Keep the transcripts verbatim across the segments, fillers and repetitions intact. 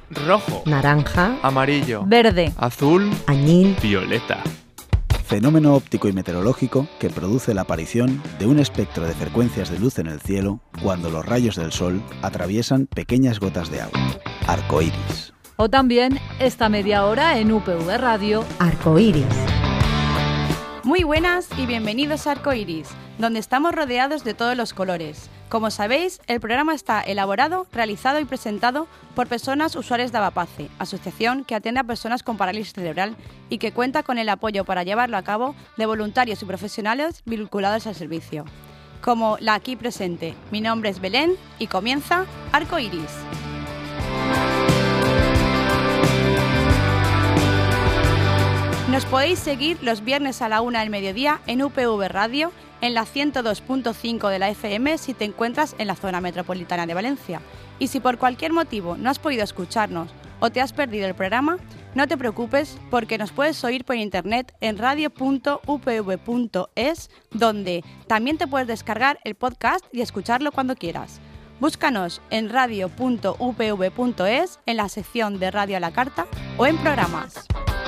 rojo, naranja, amarillo, verde, azul, añil, violeta. Fenómeno óptico y meteorológico que produce la aparición de un espectro de frecuencias de luz en el cielo cuando los rayos del sol atraviesan pequeñas gotas de agua. Arcoíris. O también esta media hora en U P V Radio. Arcoíris. Muy buenas y bienvenidos a Arcoíris, donde estamos rodeados de todos los colores. Como sabéis, el programa está elaborado, realizado y presentado por personas usuarias de Avapace, asociación que atiende a personas con parálisis cerebral y que cuenta con el apoyo para llevarlo a cabo de voluntarios y profesionales vinculados al servicio. Como la aquí presente, mi nombre es Belén y comienza Arcoíris. Nos podéis seguir los viernes a la una del mediodía en U P V Radio, en la ciento dos punto cinco de la F M si te encuentras en la zona metropolitana de Valencia. Y si por cualquier motivo no has podido escucharnos o te has perdido el programa, no te preocupes porque nos puedes oír por internet en radio punto u p v punto es, donde también te puedes descargar el podcast y escucharlo cuando quieras. Búscanos en radio punto u p v punto es, en la sección de Radio a la Carta o en programas.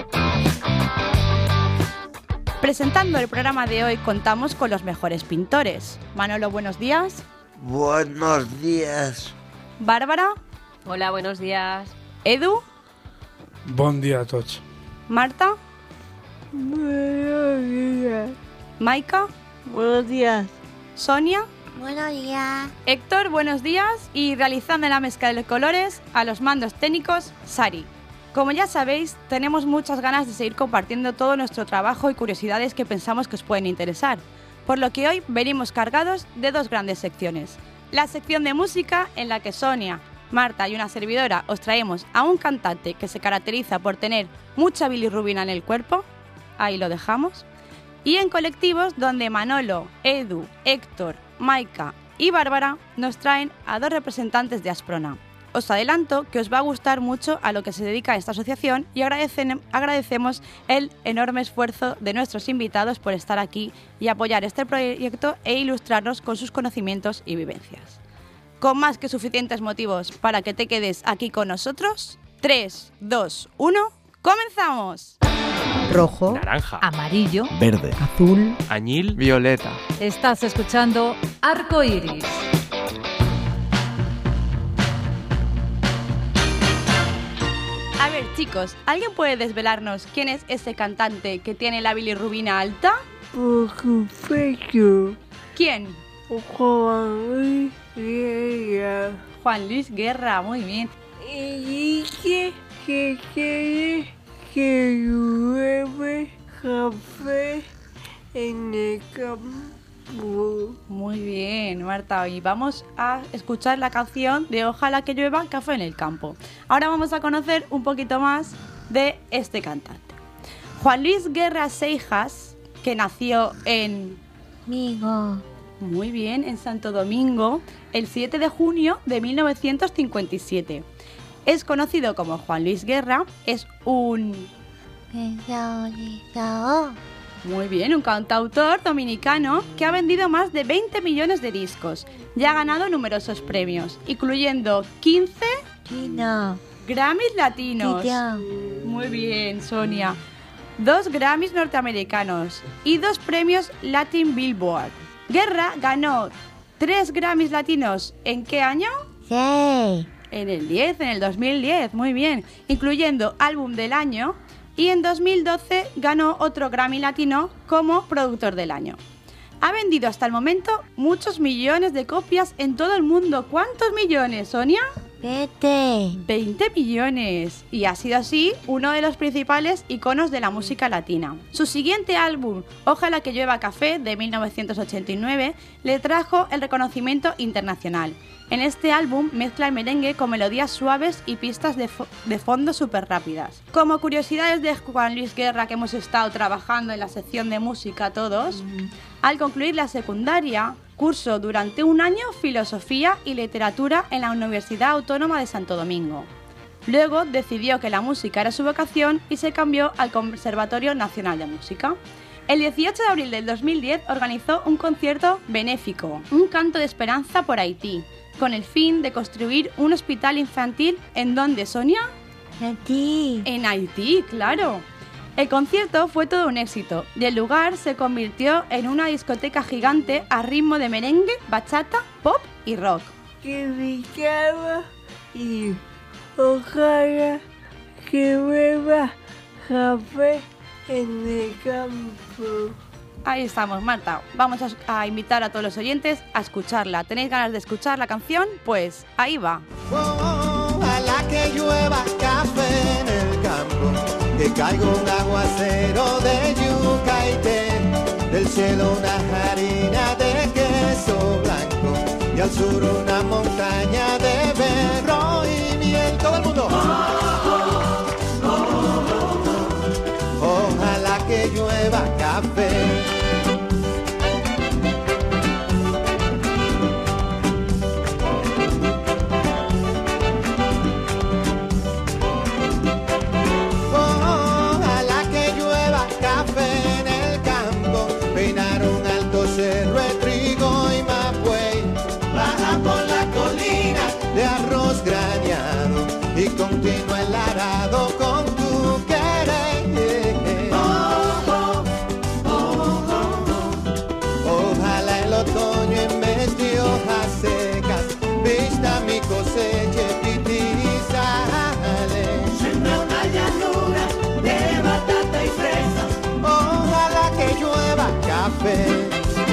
Presentando el programa de hoy contamos con los mejores pintores. Manolo, buenos días. Buenos días. Bárbara. Hola, buenos días. Edu. Buen día a todos. Marta. Buenos días. Maika. Buenos días. Sonia. Buenos días. Héctor, buenos días. Y realizando la mezcla de colores, a los mandos técnicos, Sari. Como ya sabéis, tenemos muchas ganas de seguir compartiendo todo nuestro trabajo y curiosidades que pensamos que os pueden interesar, por lo que hoy venimos cargados de dos grandes secciones. La sección de música, en la que Sonia, Marta y una servidora os traemos a un cantante que se caracteriza por tener mucha bilirrubina en el cuerpo, ahí lo dejamos, y en colectivos donde Manolo, Edu, Héctor, Maika y Bárbara nos traen a dos representantes de Asprona. Os adelanto que os va a gustar mucho a lo que se dedica esta asociación y agradecen, agradecemos el enorme esfuerzo de nuestros invitados por estar aquí y apoyar este proyecto e ilustrarnos con sus conocimientos y vivencias. Con más que suficientes motivos para que te quedes aquí con nosotros, tres, dos, uno, ¡comenzamos! Rojo, naranja, Amarillo, Verde. azul, añil, violeta. Estás escuchando Arcoíris. A ver, chicos, ¿alguien puede desvelarnos quién es ese cantante que tiene la bilirrubina alta? Por supuesto. ¿Quién? Juan Luis Guerra. Juan Luis Guerra, muy bien. Y dice que quiere que llueve café en el campo. Muy bien, Marta. Y vamos a escuchar la canción de Ojalá que llueva café en el campo. Ahora vamos a conocer un poquito más de este cantante. Juan Luis Guerra Seijas, que nació en... Amigo. Muy bien, en Santo Domingo, el siete de junio de mil novecientos cincuenta y siete. Es conocido como Juan Luis Guerra, es un... Muy bien, un cantautor dominicano que ha vendido más de veinte millones de discos y ha ganado numerosos premios, incluyendo quince Chino. Grammys latinos. Tito. Muy bien, Sonia. Dos Grammys norteamericanos y dos premios Latin Billboard. Guerra ganó tres Grammys latinos. ¿En qué año? Sí. En el diez, en el dos mil diez, muy bien, incluyendo álbum del año. Y en dos mil doce ganó otro Grammy Latino como productor del año. Ha vendido hasta el momento muchos millones de copias en todo el mundo. ¿Cuántos millones, Sonia? Vete. veinte millones. Y ha sido así uno de los principales iconos de la música latina. Su siguiente álbum, Ojalá que llueva café, de mil novecientos ochenta y nueve, le trajo el reconocimiento internacional. En este álbum mezcla el merengue con melodías suaves y pistas de, fo- de fondo súper rápidas. Como curiosidades de Juan Luis Guerra, que hemos estado trabajando en la sección de música todos, mm. al concluir la secundaria, cursó durante un año Filosofía y Literatura en la Universidad Autónoma de Santo Domingo. Luego decidió que la música era su vocación y se cambió al Conservatorio Nacional de Música. El dieciocho de abril del dos mil diez organizó un concierto benéfico, Un canto de esperanza por Haití, con el fin de construir un hospital infantil en donde, Sonia, Haití. en Haití, claro. El concierto fue todo un éxito y el lugar se convirtió en una discoteca gigante a ritmo de merengue, bachata, pop y rock. Que brillaba y ojalá que beba café en el campo. Ahí estamos, Marta. Vamos a, a invitar a todos los oyentes a escucharla. ¿Tenéis ganas de escuchar la canción? Pues ahí va. Ojalá que llueva café en el campo, que caiga un aguacero de yuca y té, del cielo una harina de queso blanco y al sur una montaña de berro y miel. Todo el mundo. Ojalá que llueva café. Y continúa el arado con tu querer. Oh, oh, oh, oh, oh. Ojalá el otoño en vez de hojas secas vista mi cosecha y sale. Siembra una llanura de batata y fresas. Ojalá que llueva café.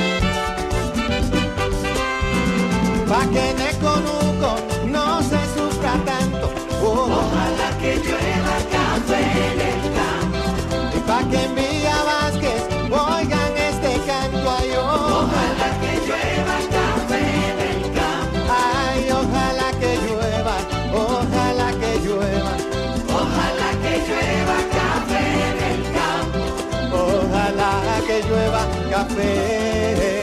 Pa' que en el conuco no se sufra tanto. Ojalá que llueva café en el campo y pa' que en Villa Vázquez oigan este canto. Ay, oh. Ojalá que llueva café en el campo. Ay, ojalá que llueva, ojalá que llueva. Ojalá que llueva café en el campo. Ojalá que llueva café.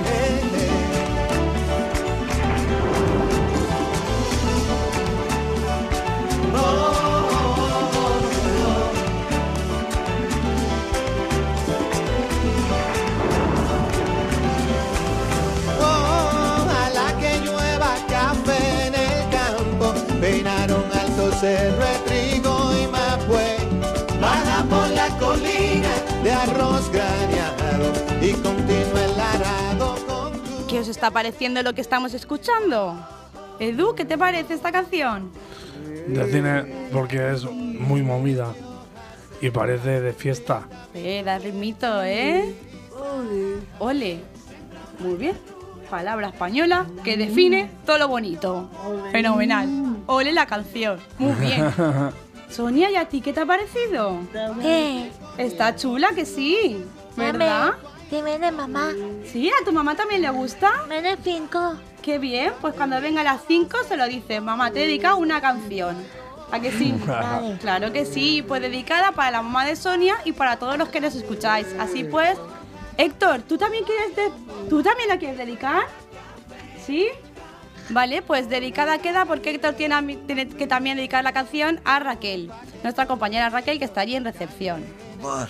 Cerro de trigo y mapue, baja por la colina de arroz graneado y continúa el arado con tu... ¿Qué os está pareciendo lo que estamos escuchando? Edu, ¿qué te parece esta canción? De cine, porque es muy movida y parece de fiesta. Eh, da ritmito, ¿eh? Ole. Ole. Muy bien. Palabra española que define todo lo bonito. Fenomenal. Ole la canción. Muy bien. Sonia, ¿y a ti qué te ha parecido? ¿Qué? Está chula, que sí. ¿Verdad? Dime de mamá. ¿Sí? ¿A tu mamá también le gusta? Me de cinco. Qué bien. Pues cuando venga a las cinco se lo dice. Mamá, te he dedicado una canción. ¿A que sí? Vale. Claro que sí. Pues dedicada para la mamá de Sonia y para todos los que nos escucháis. Así pues... Héctor, ¿tú también quieres de... ¿tú también la quieres dedicar? ¿Sí? Vale, pues dedicada queda porque Héctor tiene, tiene que también dedicar la canción a Raquel, nuestra compañera Raquel, que está allí en recepción. Más,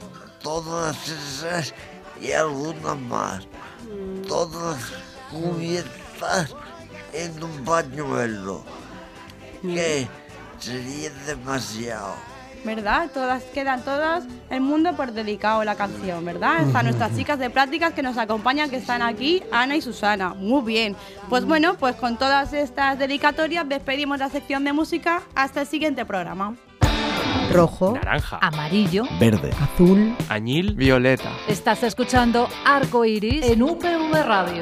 todas esas y algunas más. Todas cubiertas en un pañuelo. Que sería demasiado. ¿Verdad? Todas quedan todas el mundo por dedicado la canción, ¿verdad? Están nuestras chicas de prácticas que nos acompañan, que están aquí, Ana y Susana. Muy bien. Pues bueno, pues con todas estas dedicatorias despedimos la sección de música hasta el siguiente programa. Rojo, naranja, amarillo, verde, azul, añil, violeta. Estás escuchando Arco Iris en U P V Radio.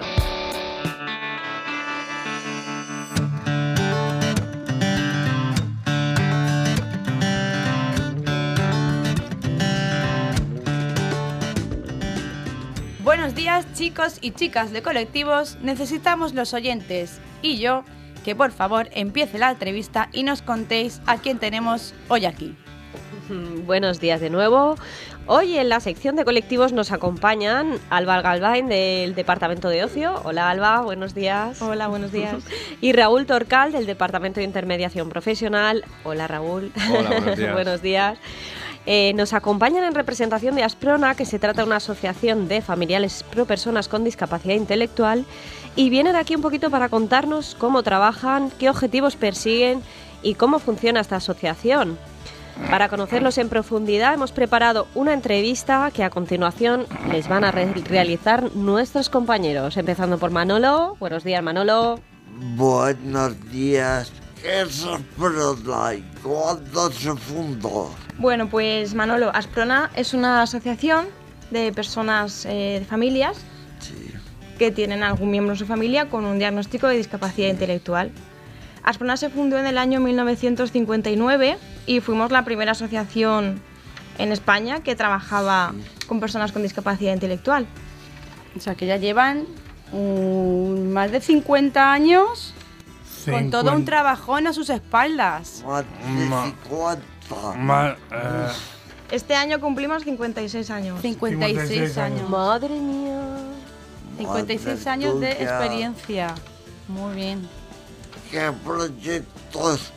Buenos días, chicos y chicas de colectivos. Necesitamos los oyentes y yo que por favor empiece la entrevista y nos contéis a quién tenemos hoy aquí. Buenos días de nuevo. Hoy en la sección de colectivos nos acompañan Alba Galvain del Departamento de Ocio. Hola Alba, buenos días. Hola, buenos días. Y Raúl Torcal del Departamento de Intermediación Profesional. Hola Raúl. Hola, buenos días. Buenos días. Eh, nos acompañan en representación de Asprona, que se trata de una asociación de familiares pro personas con discapacidad intelectual, y vienen aquí un poquito para contarnos cómo trabajan, qué objetivos persiguen y cómo funciona esta asociación. Para conocerlos en profundidad hemos preparado una entrevista que a continuación les van a re- realizar nuestros compañeros, empezando por Manolo. Buenos días, Manolo. Buenos días. ¿Qué es Asprona y cuándo se fundó? Bueno, pues Manolo, Asprona es una asociación de personas, eh, de familias Sí. que tienen algún miembro en su familia con un diagnóstico de discapacidad intelectual. Asprona se fundó en el año mil novecientos cincuenta y nueve y fuimos la primera asociación en España que trabajaba con personas con discapacidad intelectual. O sea, que ya llevan um, más de cincuenta años con todo un trabajón a sus espaldas. Más de Ma- cincuenta. Ma- eh, Este año cumplimos cincuenta y seis años. cincuenta y seis cincuenta y seis años. años. Madre mía. cincuenta y seis Madre años de tuya. experiencia. Muy bien. ¿Qué proyectos,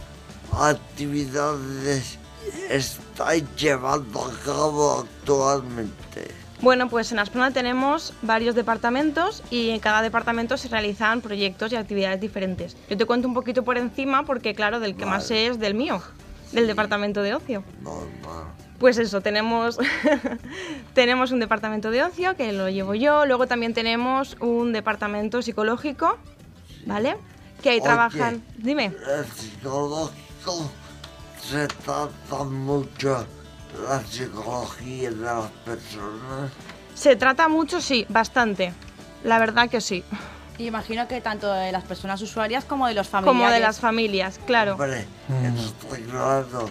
actividades estáis llevando a cabo actualmente? Bueno, pues en Asprona tenemos varios departamentos y en cada departamento se realizan proyectos y actividades diferentes. Yo te cuento un poquito por encima porque, claro, del que Vale. más sé es del mío, del departamento de ocio. Normal. Pues eso, tenemos, tenemos un departamento de ocio que lo llevo yo, luego también tenemos un departamento psicológico, ¿vale? Que ahí Oye. trabajan... Dime. El psicológico se trata mucho la psicología de las personas. Se trata mucho, sí, bastante. La verdad que sí. Y imagino que tanto de las personas usuarias como de los familiares. Como de las familias, claro. Hombre, eso está claro.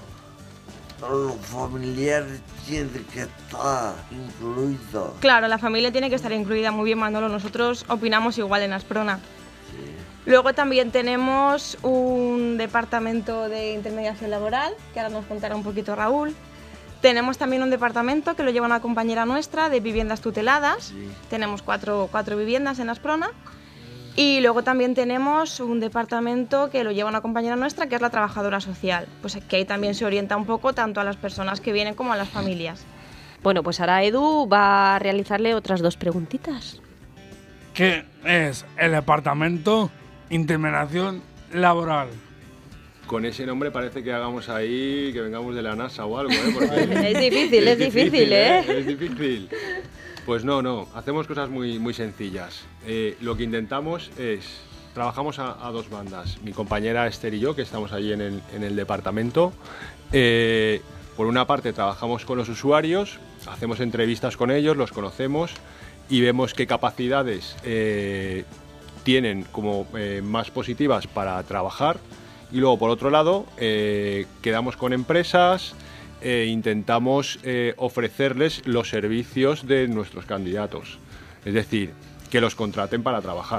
Los familiares tienen que estar incluidos. Claro, la familia tiene que estar incluida. Muy bien, Manolo. Nosotros opinamos igual en Asprona. Luego también tenemos un departamento de intermediación laboral, que ahora nos contará un poquito Raúl. Tenemos también un departamento que lo lleva una compañera nuestra de viviendas tuteladas. Sí. Tenemos cuatro, cuatro viviendas en Asprona. Y luego también tenemos un departamento que lo lleva una compañera nuestra, que es la trabajadora social. Pues que ahí también se orienta un poco tanto a las personas que vienen como a las familias. Bueno, pues ahora Edu va a realizarle otras dos preguntitas. ¿Qué es el departamento intermediación laboral? Con ese nombre parece que hagamos ahí, que vengamos de la NASA o algo, ¿eh? Porque Es difícil, es difícil, ¿eh? Es difícil. Pues no, no, hacemos cosas muy, muy sencillas. Eh, lo que intentamos es, trabajamos a, a dos bandas, mi compañera Esther y yo, que estamos allí en el, en el departamento. Eh, por una parte trabajamos con los usuarios, hacemos entrevistas con ellos, los conocemos y vemos qué capacidades eh, tienen como eh, más positivas para trabajar. Y luego, por otro lado, eh, quedamos con empresas e intentamos eh, ofrecerles los servicios de nuestros candidatos. Es decir, que los contraten para trabajar.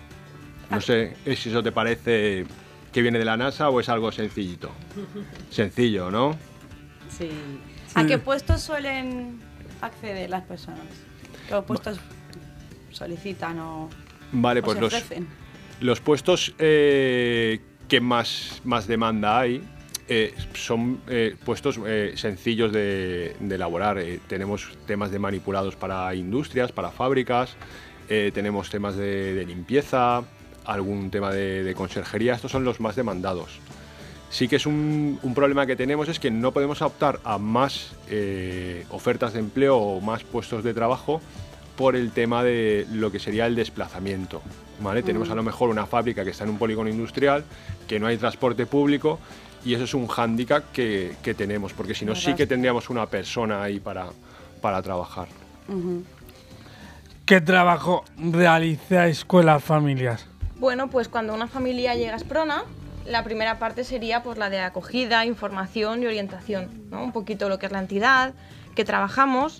No sé si eso te parece que viene de la NASA o es algo sencillito. Sencillo, ¿no? Sí. ¿A qué puestos suelen acceder las personas? ¿Qué puestos solicitan o, Vale, o pues se los, ofrecen? los puestos eh, que más, más demanda hay eh, son eh, puestos eh, sencillos de, de elaborar. Eh, tenemos temas de manipulados para industrias, para fábricas, eh, tenemos temas de, de limpieza, algún tema de, de conserjería. Estos son los más demandados. Sí que es un, un problema que tenemos, es que no podemos optar a más eh, ofertas de empleo o más puestos de trabajo por el tema de lo que sería el desplazamiento, ¿vale? Mm. Tenemos a lo mejor una fábrica que está en un polígono industrial, que no hay transporte público, y eso es un hándicap que, que tenemos, porque si no sí que tendríamos una persona ahí para, para trabajar. Uh-huh. ¿Qué trabajo realizáis con las familias? Bueno, pues cuando una familia llega a Asprona, la primera parte sería pues la de acogida, información y orientación, ¿no? Un poquito lo que es la entidad, que trabajamos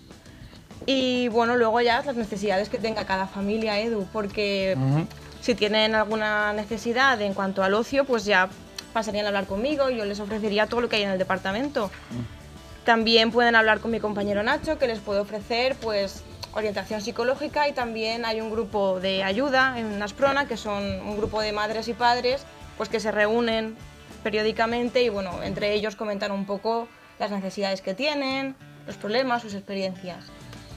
y bueno, luego ya las necesidades que tenga cada familia, Edu, porque uh-huh. si tienen alguna necesidad en cuanto al ocio, pues ya pasarían a hablar conmigo y yo les ofrecería todo lo que hay en el departamento. Uh-huh. También pueden hablar con mi compañero Nacho, que les puede ofrecer pues orientación psicológica, y también hay un grupo de ayuda en Asprona, que son un grupo de madres y padres pues que se reúnen periódicamente y bueno, entre ellos comentan un poco las necesidades que tienen, los problemas, sus experiencias.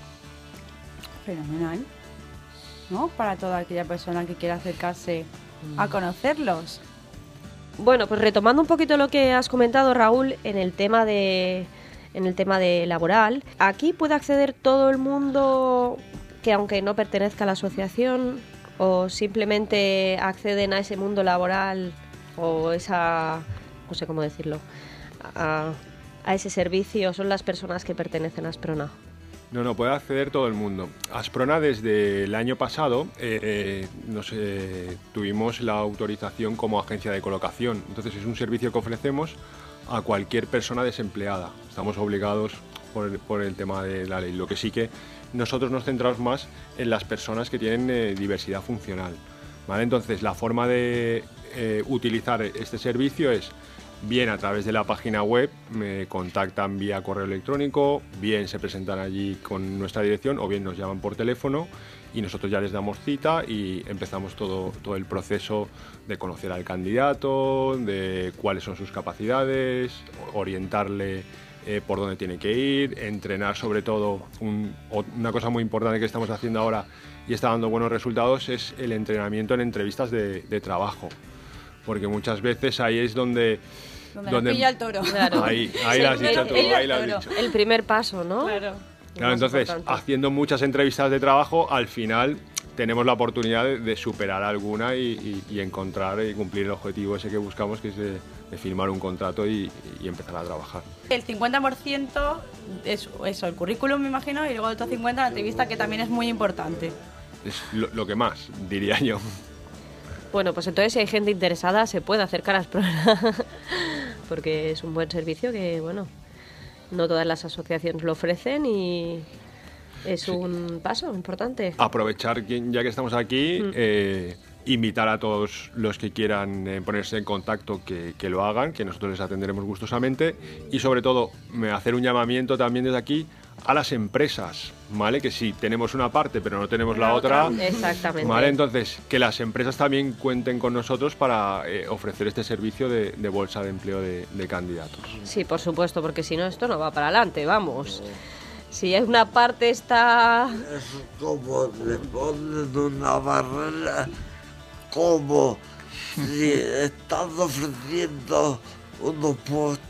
Fenomenal, ¿no? Para toda aquella persona que quiera acercarse a conocerlos. Bueno, pues retomando un poquito lo que has comentado, Raúl, en el tema de en el tema de laboral, aquí puede acceder todo el mundo que aunque no pertenezca a la asociación o simplemente acceden a ese mundo laboral o esa, no sé cómo decirlo, a, a ese servicio, son las personas que pertenecen a Asprona. No, no, puede acceder todo el mundo. Asprona desde el año pasado eh, eh, nos, eh, tuvimos la autorización como agencia de colocación. Entonces es un servicio que ofrecemos a cualquier persona desempleada. Estamos obligados por el, por el tema de la ley. Lo que sí que nosotros nos centramos más en las personas que tienen eh, diversidad funcional, ¿vale? Entonces la forma de eh, utilizar este servicio es bien a través de la página web, me contactan vía correo electrónico, bien se presentan allí con nuestra dirección o bien nos llaman por teléfono y nosotros ya les damos cita y empezamos todo, todo el proceso de conocer al candidato, de cuáles son sus capacidades, orientarle eh, por dónde tiene que ir, entrenar sobre todo. Un, una cosa muy importante que estamos haciendo ahora y está dando buenos resultados es el entrenamiento en entrevistas de, de trabajo. Porque muchas veces ahí es donde... Donde, donde pilla el toro. Claro. Ahí, ahí lo has dicho tú, ahí lo has dicho. El primer paso, ¿no? Claro. Claro, entonces, importante. Haciendo muchas entrevistas de trabajo, al final tenemos la oportunidad de, de superar alguna y, y, y encontrar y cumplir el objetivo ese que buscamos, que es de, de firmar un contrato y, y empezar a trabajar. El cincuenta por ciento es eso, el currículum, me imagino, y luego el otro cincuenta por ciento la entrevista, que también es muy importante. Es lo, lo que más, diría yo. Bueno, pues entonces si hay gente interesada se puede acercar a Asprona porque es un buen servicio que, bueno, no todas las asociaciones lo ofrecen y es sí. un paso importante. Aprovechar, ya que estamos aquí, mm. eh, invitar a todos los que quieran eh, ponerse en contacto que, que lo hagan, que nosotros les atenderemos gustosamente y sobre todo hacer un llamamiento también desde aquí a las empresas, ¿vale? Que sí, tenemos una parte pero no tenemos la, la otra. Exactamente. ¿Vale? Entonces, que las empresas también cuenten con nosotros para eh, ofrecer este servicio de, de bolsa de empleo de, de candidatos. Sí, por supuesto, porque si no esto no va para adelante, vamos. Si hay una parte está... Es como le ponen una barrera, como si están ofreciendo unos puestos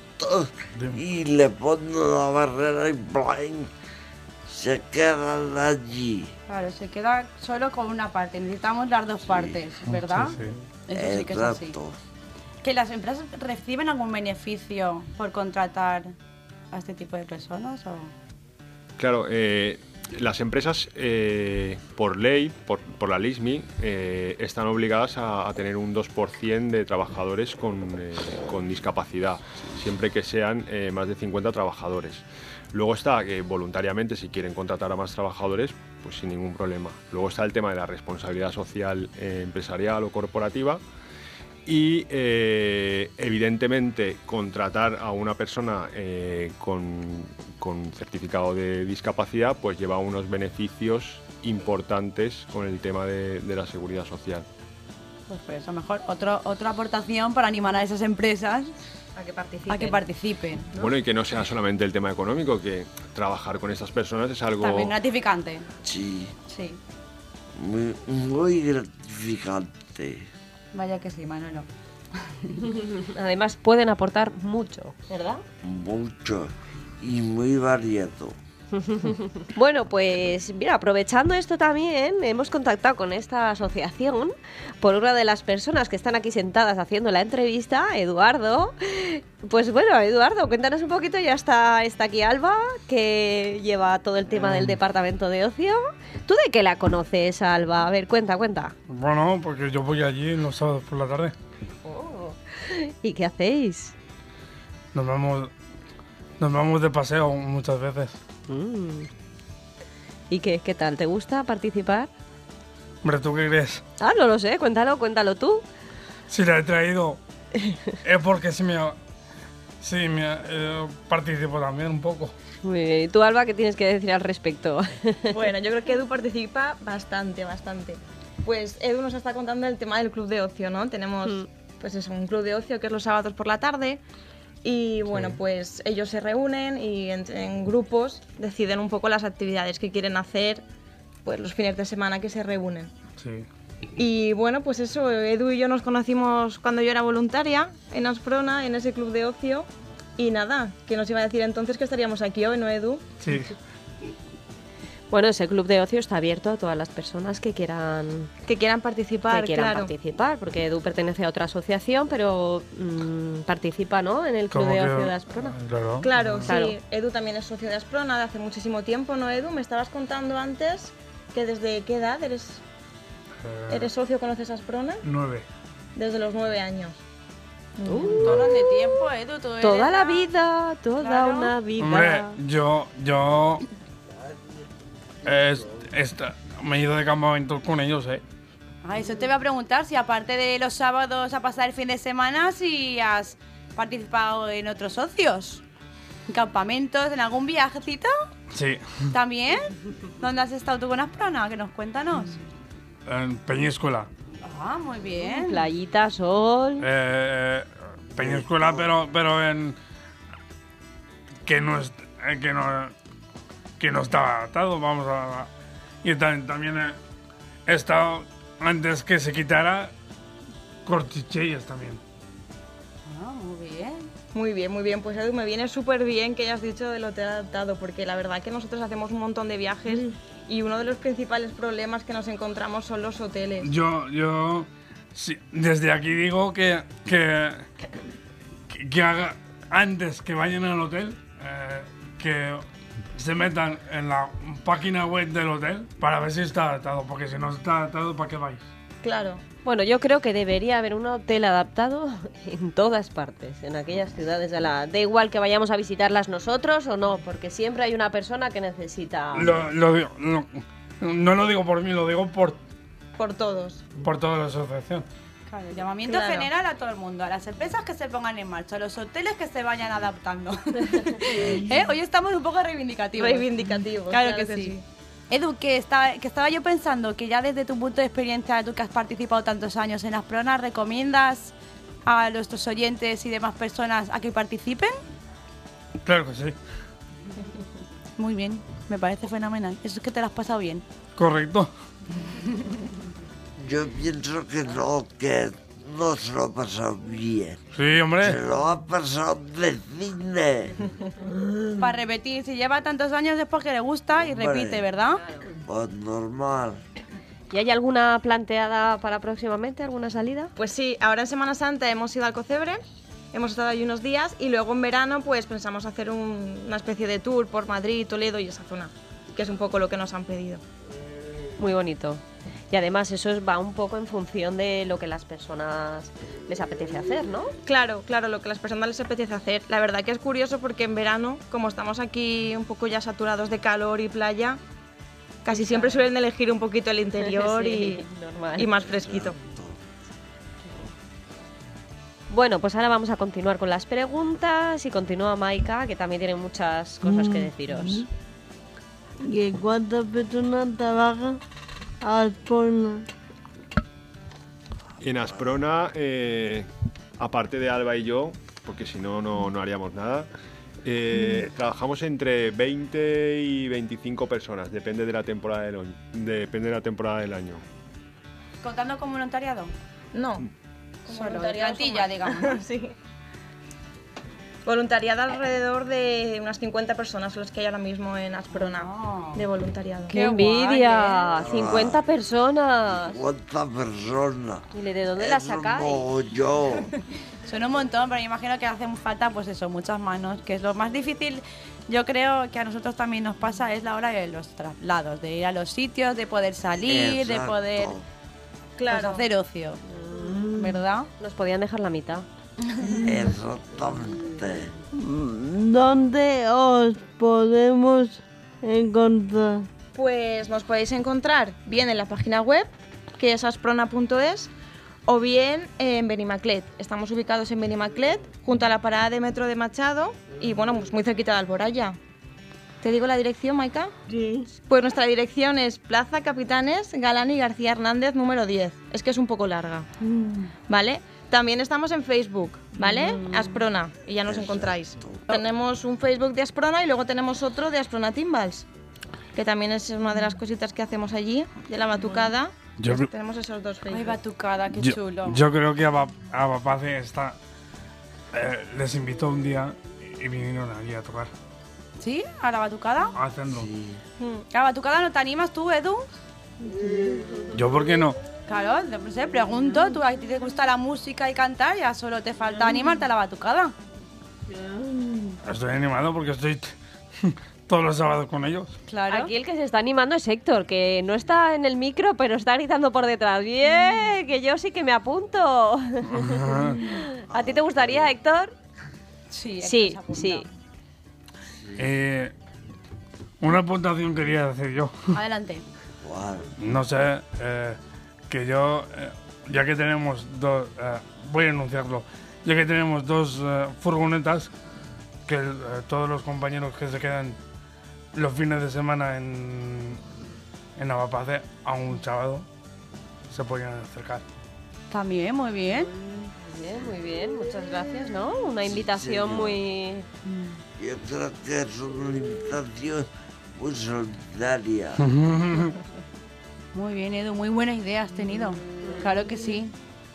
y le ponen una barrera y blank, se quedan allí. Claro, se queda solo con una parte, necesitamos las dos sí. partes, ¿verdad? Sí, sí. Eso sí que es así. ¿Que las empresas reciben algún beneficio por contratar a este tipo de personas? O? Claro, eh, las empresas eh, por ley, por, por la LISMI, eh, están obligadas a, a tener un dos por ciento de trabajadores con, eh, con discapacidad, siempre que sean eh, más de cincuenta trabajadores. Luego está que voluntariamente, si quieren contratar a más trabajadores, pues sin ningún problema. Luego está el tema de la responsabilidad social eh, empresarial o corporativa. Y eh, evidentemente contratar a una persona eh, con, con certificado de discapacidad pues lleva unos beneficios importantes con el tema de, de la seguridad social. Pues por eso mejor otro, otra aportación para animar a esas empresas a que participen. A que participen, ¿no? Bueno, y que no sea solamente el tema económico, que trabajar con estas personas es algo... También gratificante. Sí. Sí. Muy, muy gratificante. Vaya que sí, Manolo. Además pueden aportar mucho, ¿verdad? Mucho y muy variado. Bueno, pues mira, aprovechando esto también, hemos contactado con esta asociación por una de las personas que están aquí sentadas haciendo la entrevista, Eduardo. Pues bueno, Eduardo, cuéntanos un poquito, ya está, está aquí Alba, que lleva todo el tema del departamento de ocio. ¿Tú de qué la conoces, Alba? A ver, cuenta, cuenta. Bueno, porque yo voy allí los sábados por la tarde. Oh. ¿Y qué hacéis? Nos vamos, nos vamos de paseo muchas veces. Mm. ¿Y qué, qué tal? ¿Te gusta participar? Hombre, ¿tú qué crees? Ah, no lo sé, cuéntalo, cuéntalo tú. Si la he traído es porque sí me, sí me eh, participo también un poco. Muy bien. ¿Y tú, Alba, qué tienes que decir al respecto? Bueno, yo creo que Edu participa bastante, bastante. Pues Edu nos está contando el tema del club de ocio, ¿no? Tenemos, mm. pues eso, un club de ocio que es los sábados por la tarde. Y bueno, Sí. pues ellos se reúnen y en, en grupos deciden un poco las actividades que quieren hacer pues los fines de semana que se reúnen. Sí. Y bueno, pues eso, Edu y yo nos conocimos cuando yo era voluntaria en Asprona, en ese club de ocio. Y nada, que nos iba a decir entonces que estaríamos aquí hoy, ¿no, Edu? Sí. Bueno, ese club de ocio está abierto a todas las personas que quieran Que quieran participar, que quieran claro. participar, porque Edu pertenece a otra asociación, pero mm, participa, ¿no? En el club ¿Cómo de que- ocio de Asprona. Claro. Claro, Claro. sí. Edu también es socio de Asprona de hace muchísimo tiempo, ¿no, Edu? Me estabas contando antes que desde qué edad eres, Eh, eres socio, conoces Asprona. Nueve. Desde los nueve años. Un montón de tiempo, Edu. Tú eres Toda la la- vida, toda Claro. una vida. Hombre, yo, yo, es- esta- me he ido de campamento con ellos, ¿eh? Ah, eso te voy a preguntar, si aparte de los sábados a pasar el fin de semana, si has participado en otros socios. ¿En campamentos, en algún viajecito? Sí. ¿También? ¿Dónde has estado tú con Asprona? Que nos cuéntanos. En Peñíscola. Ah, muy bien. Playita, sol. Eh, Peñíscola, pero, pero en... Que no, es, eh, que no, que no estaba atado, vamos a... Y también, también he, he estado, antes que se quitara, Cortichelles también. Ah, muy bien. Muy bien, muy bien. Pues Edu, me viene súper bien que hayas dicho de lo te adaptado, porque la verdad que nosotros hacemos un montón de viajes y uno de los principales problemas que nos encontramos son los hoteles. Yo, yo, sí, desde aquí digo que, que, que, que haga, antes que vayan al hotel, eh, que se metan en la página web del hotel para ver si está adaptado, porque si no está adaptado, ¿para qué vais? Claro. Bueno, yo creo que debería haber un hotel adaptado en todas partes, en aquellas ciudades de la... Da igual que vayamos a visitarlas nosotros o no, porque siempre hay una persona que necesita... Lo, lo digo- lo- no lo digo por mí, lo digo por, Por todos. por toda la asociación. Claro, el llamamiento Claro. general a todo el mundo, a las empresas que se pongan en marcha, a los hoteles que se vayan adaptando. ¿Eh? Hoy estamos un poco reivindicativos. Reivindicativos. Claro, que, sí. Edu, que estaba, que estaba yo pensando que ya desde tu punto de experiencia, tú que has participado tantos años en Asprona, ¿recomiendas a nuestros oyentes y demás personas a que participen? Claro que sí. Muy bien, me parece fenomenal. Eso es que te lo has pasado bien. Correcto. Yo pienso que no, que no se lo ha pasado bien. Sí, hombre. Se lo ha pasado de cine. Para repetir, si lleva tantos años es porque le gusta y Hombre. repite, ¿verdad? Pues normal. ¿Y hay alguna planteada para próximamente, alguna salida? Pues sí, ahora en Semana Santa hemos ido al Cocebre, hemos estado ahí unos días y luego en verano pues pensamos hacer un- una especie de tour por Madrid, Toledo y esa zona, que es un poco lo que nos han pedido. Muy bonito. Y además eso es- va un poco en función de lo que las personas les apetece hacer, ¿no? Claro, claro, lo que a las personas les apetece hacer. La verdad que es curioso porque en verano, como estamos aquí un poco ya saturados de calor y playa, casi siempre suelen elegir un poquito el interior Sí, y, normal. y más fresquito. Bueno, pues ahora vamos a continuar con las preguntas y continúa Maika, que también tiene muchas cosas que deciros. ¿Y cuántas personas trabajan a Asprona? En Asprona, eh, aparte de Alba y yo, porque si no, no no haríamos nada, eh, trabajamos entre veinte y veinticinco personas, depende de la temporada del, año- depende de la temporada del año. ¿Contando con voluntariado? No. Solo de voluntariado plantilla, son digamos. más. Sí. Voluntariado alrededor de unas cincuenta personas son las que hay ahora mismo en Asprona de voluntariado. ¡Qué envidia! ¿eh? ¡cincuenta personas! ¿Cuántas personas? ¿Y de dónde las Es un sacáis? mogollón. Son un montón, pero yo imagino que hacen falta, pues eso, muchas manos, que es lo más difícil. Yo creo que a nosotros también nos pasa es la hora de los traslados, de ir a los sitios, de poder salir, de Exacto. poder pues, Claro. hacer ocio, ¿verdad? Nos podían dejar la mitad. Exactamente. ¿Dónde os podemos encontrar? Pues nos podéis encontrar bien en la página web, que es asprona punto es, o bien en Benimaclet. Estamos ubicados en Benimaclet, junto a la parada de metro de Machado y bueno, pues muy cerquita de Alboraya. ¿Te digo la dirección, Maika? Sí. Pues nuestra dirección es Plaza Capitanes Galán y García Hernández número diez. Es que es un poco larga, ¿vale? También estamos en Facebook, ¿vale? Asprona, y ya nos encontráis. Tenemos un Facebook de Asprona y luego tenemos otro de Asprona Timbals, que también es una de las cositas que hacemos allí, de la batucada. Yo Pues cre- tenemos esos dos Facebook. Ay, batucada, qué yo, chulo. yo creo que a, Ba- a Bapace está, eh, les invitó un día y vinieron allí a tocar, ¿Sí? ¿A la batucada? a hacerlo. ¿A la batucada no te animas tú, Edu? Yo, ¿por qué no? Claro, no sé, pregunto, tú a ti te gusta la música y cantar, ya solo te falta animarte a la batucada. Estoy animado porque estoy todos los sábados con ellos. Claro. Aquí el que se está animando es Héctor, que no está en el micro, pero está gritando por detrás. ¡Bien! Que yo sí que me apunto. ¿A ti te gustaría, Héctor? Sí, Sí, sí. Eh, una apuntación quería decir yo. Adelante. No sé, eh, que yo, eh, ya que tenemos dos, eh, voy a anunciarlo, ya que tenemos dos eh, furgonetas, que eh, todos los compañeros que se quedan los fines de semana en, en Avapace a un sábado se podían acercar. También, muy bien. Muy bien, muy bien. Muchas gracias, ¿no? Una invitación sí. muy... Yo creo que es una invitación muy solidaria. Muy bien, Edu, muy buena idea has tenido. Claro que sí.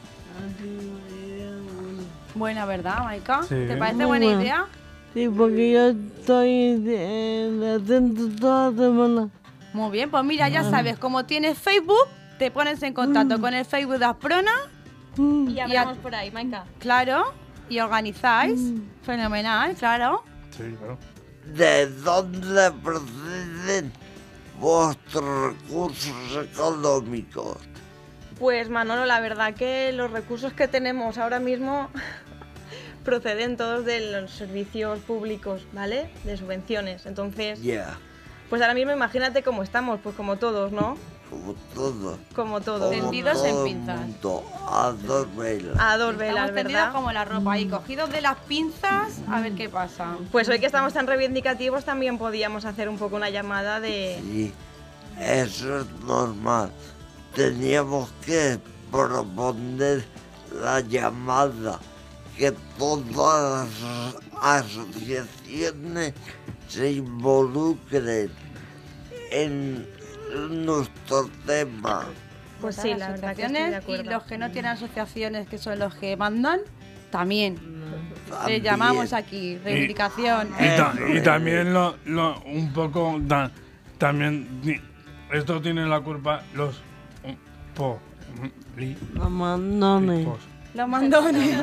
Buena, ¿verdad, Maika? Sí. ¿Te parece Muy buena buena. idea? Sí, porque yo estoy eh, atento toda la semana. Muy bien, pues mira, ya sabes, como tienes Facebook, te pones en contacto con el Facebook de Asprona. Y hablamos por ahí, Maika. Claro, y organizáis. Fenomenal, claro. Sí, claro. ¿De dónde proceden vuestros recursos económicos? Pues Manolo, la verdad que los recursos que tenemos ahora mismo proceden todos de los servicios públicos, ¿vale? De subvenciones. Entonces, Ya, pues ahora mismo imagínate cómo estamos, pues como todos, ¿no? como todo. Como todos. Tendidos en pinzas. Mundo, a dos velas. A dos velas, Estamos tendidos ¿verdad? como la ropa ahí, cogidos de las pinzas, a ver qué pasa. Pues hoy que estamos tan reivindicativos también podíamos hacer un poco una llamada de... Sí, eso es normal. Teníamos que proponer la llamada, que todas las asociaciones se involucren en nuestro tema. Pues Todas sí, las la verdad que estoy de asociaciones, acuerdo. y los que no tienen asociaciones, que son los que mandan, también. Le También. llamamos aquí, reivindicación. Y, ta- y también lo, lo- un poco, ta- también, di- esto tiene la culpa los um, po, li- Mandones. ricos. Los mandones.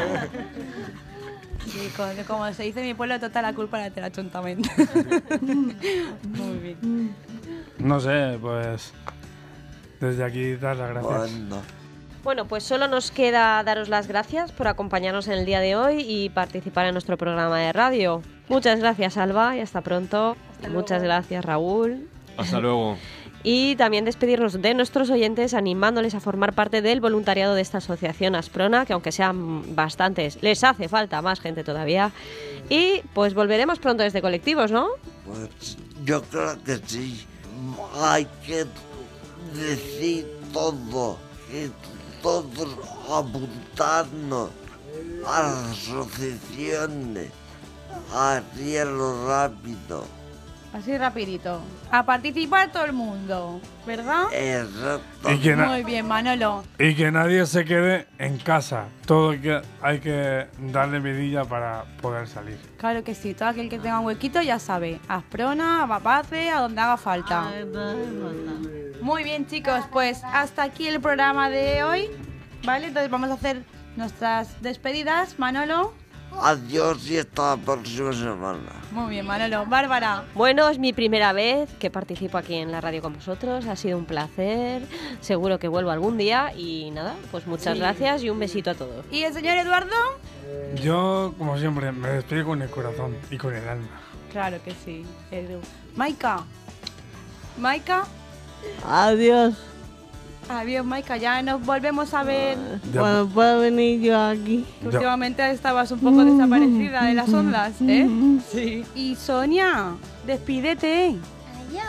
Sí, co- como se dice en mi pueblo, toda la culpa la del ayuntamiento. Muy bien. No sé, pues desde aquí dar las gracias. Bueno, Bueno, pues solo nos queda daros las gracias por acompañarnos en el día de hoy y participar en nuestro programa de radio. Muchas gracias, Alba, y hasta pronto. Muchas gracias, Raúl. Hasta luego. Y también despedirnos de nuestros oyentes animándoles a formar parte del voluntariado de esta asociación Asprona, que aunque sean bastantes, les hace falta más gente todavía. Y pues volveremos pronto desde Colectivos, ¿no? pues yo creo que sí. Hay que decir todo, que todos apuntarnos a las asociaciones, a hacerlo rápido. Así rapidito. A participar todo el mundo, ¿verdad? Exacto. Y que, na- Muy bien, Manolo. y que nadie se quede en casa. Todo hay que, hay que darle vidilla para poder salir. Claro que sí, todo aquel que tenga un huequito ya sabe. Asprona, a Bapace, a donde haga falta. Muy bien, chicos, pues hasta aquí el programa de hoy. ¿Vale? Entonces vamos a hacer nuestras despedidas. Manolo. Adiós y hasta la próxima semana. Muy bien, Manolo. Bárbara. Bueno, es mi primera vez que participo aquí en la radio con vosotros. Ha sido un placer. Seguro que vuelvo algún día. Y nada, pues muchas Sí. gracias y un besito a todos. ¿Y el señor Eduardo? Yo, como siempre, me despido con el corazón y con el alma. Claro que sí, Edu. Maika. Maika. Adiós. Adiós, Maika. Ya nos volvemos a ver. Ya- Bueno, puedo venir yo aquí. Que últimamente estabas un poco desaparecida de las ondas, ¿eh? Sí. Y Sonia, despídete.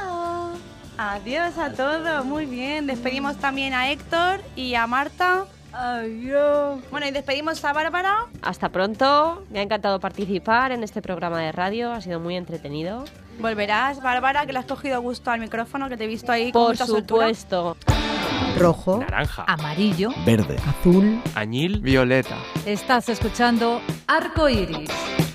Adiós. Adiós a todos, muy bien. Despedimos también a Héctor y a Marta. Adiós. Bueno, y despedimos a Bárbara. Hasta pronto. Me ha encantado participar en este programa de radio. Ha sido muy entretenido. Volverás, Bárbara, que le has cogido gusto al micrófono, que te he visto ahí con Por mucha soltura. supuesto. Rojo. Naranja. Amarillo. Verde. Azul. Añil. Violeta. Estás escuchando Arco Iris.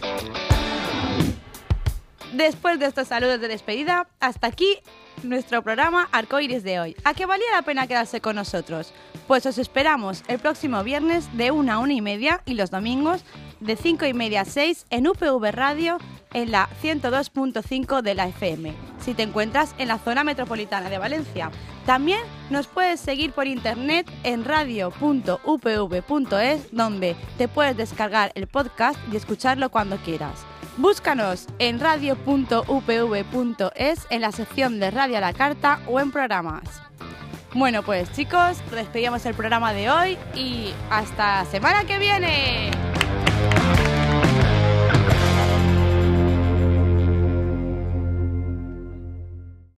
Después de estos saludos de despedida, hasta aquí nuestro programa Arcoiris de hoy. ¿A qué valía la pena quedarse con nosotros? Pues os esperamos el próximo viernes de una a una y media y los domingos de cinco y media a seis en U P V Radio en la ciento dos punto cinco de la F M, si te encuentras en la zona metropolitana de Valencia. También nos puedes seguir por internet en radio punto u p v punto es, donde te puedes descargar el podcast y escucharlo cuando quieras. Búscanos en radio punto u p v punto es en la sección de Radio a la Carta o en programas. Bueno, pues chicos, despedimos el programa de hoy y hasta la semana que viene.